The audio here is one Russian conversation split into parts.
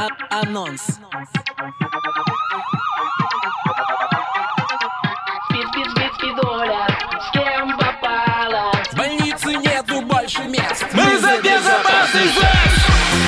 Анонс. Оля, с кем попала? В больнице нету больше мест. Мы за безопасный секс!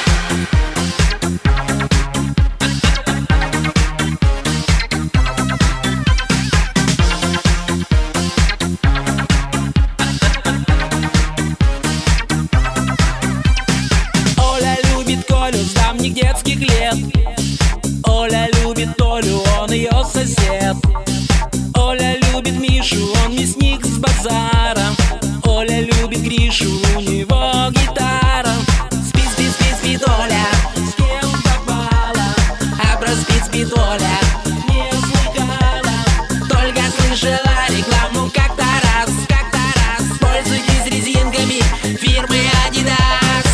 Оля любит Колю с давних детских лет. Оля любит Толю, он ее сосед. Оля любит Мишу, он мясник с базара. Оля любит Гришу, у него гитара. Спит, спит, спит, спит Оля, с кем попала? А про спит, спит Оля не слыхала. Только слышала рекламу как-то раз. Пользуйтесь резинками фирмы Adidas.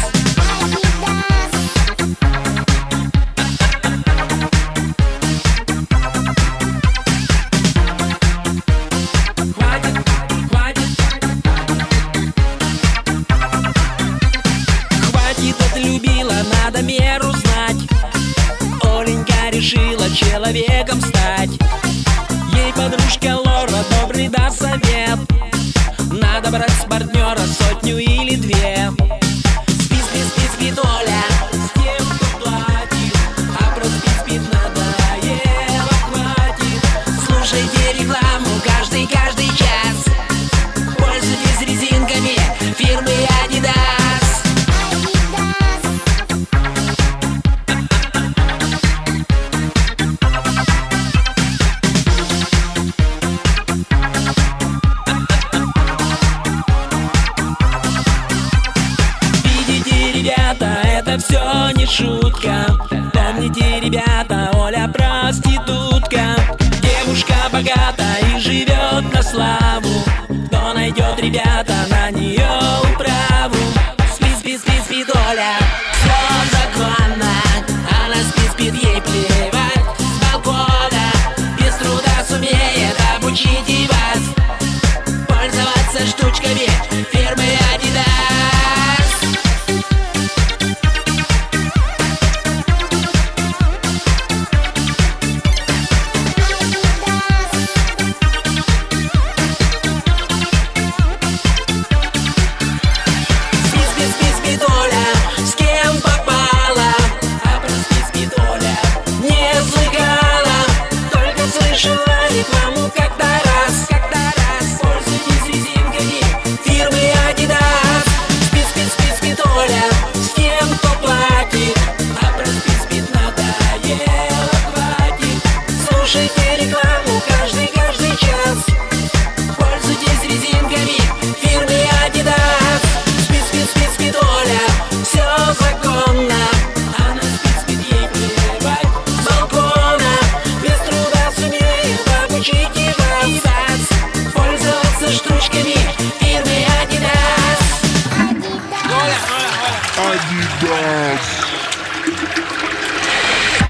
Любила, надо меру знать. Оленька решила человеком стать. Ей подружка Лора добрый даст совет. Надо брать с партнера сотню или две. Спит, спит, спит, спит Оля, с кем поплатит? А про спит, спит надоело, хватит. Слушайте рекламу каждый час. Пользуйтесь резинками фирмы Adidas. Это все не шутка. Помните, ребята, Оля проститутка. Девушка богата и живет на славу. Кто найдет, ребята, на нее управу? Спит, спит, спит, спит Оля, все законно. Она спит, спит, ей плевать с балкона. Без труда сумеет обучить его.